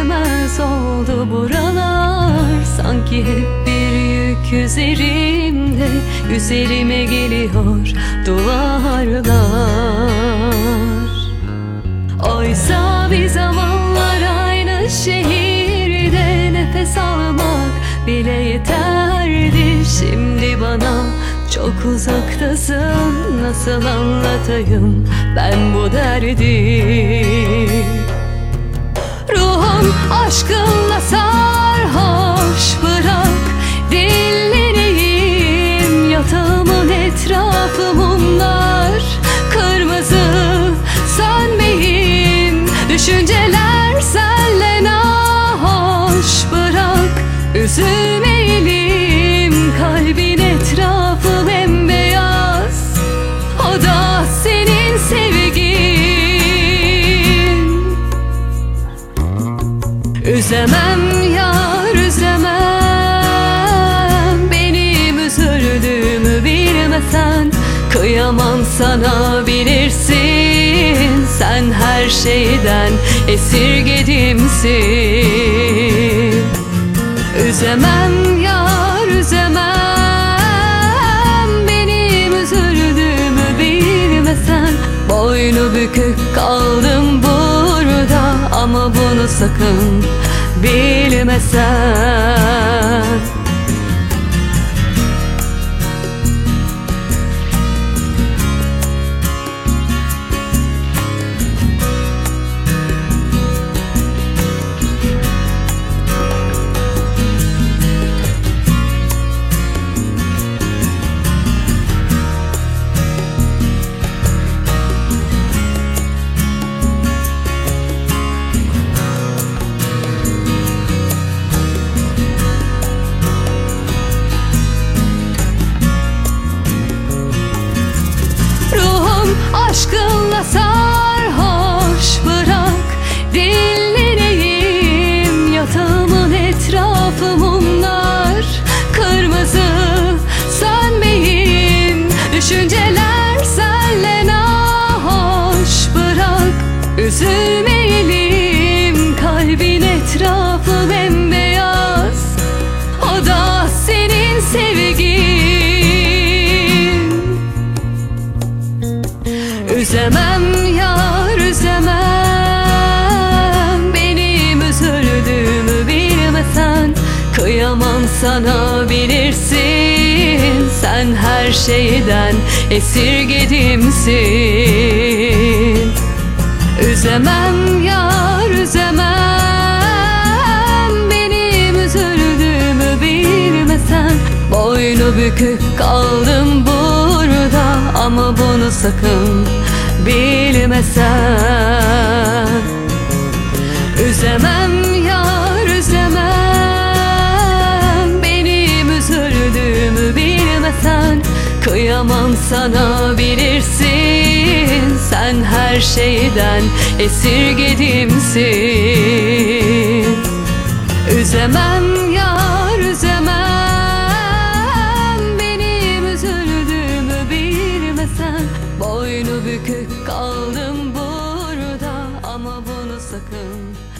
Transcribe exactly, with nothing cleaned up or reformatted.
geçemez oldu buralar. Sanki hep bir yük üzerimde, üzerime geliyor duvarlar. Oysa bir zamanlar aynı şehirde nefes almak bile yeterdi. Şimdi bana çok uzaktasın, nasıl anlatayım ben bu derdi? Ruhum aşkınla sarhoş, bırak dinleneyim. Yatağımın etrafı mumlar, kırmızı sönmeyin. Düşünceler senle nahoş, bırak üzülmeyelim. Kalbin etrafı bembeyaz, o da senin sevgin. Üzemem yar, üzemem, benim üzüldüğümü bilmesen. Kıyamam sana, bilirsin, sen her şeyden esirgedimsin. Üzemem yar, üzemem, benim üzüldüğümü bilmesen. Boynu bükük kaldım burada, ama bunu sakın bilmesen. Aşkınla sarhoş, bırak dinleneyim. Yatağımın etrafı mumlar, kırmızı sönmeyin. Düşünceler senle nahoş, bırak üzülmeyelim. Kalbin etrafı bembeyaz, o da senin sevgin. Üzemem yar, üzemem, benim üzüldüğümü bilmesen. Kıyamam sana, bilirsin, sen her şeyden esirgedimsin. Üzemem yar, üzemem, benim üzüldüğümü bilmesen. Boynu bükük kaldım burada, ama bunu sakın bilmesen. Üzemem yar, üzemem, benim üzüldüğümü bilmesen. Kıyamam sana, bilirsin, sen her şeyden esirgedimsin. Üzemem yar, üzemem, benim üzüldüğümü bilmesen. Boynu bükük kaldım burada, ama bunu sakın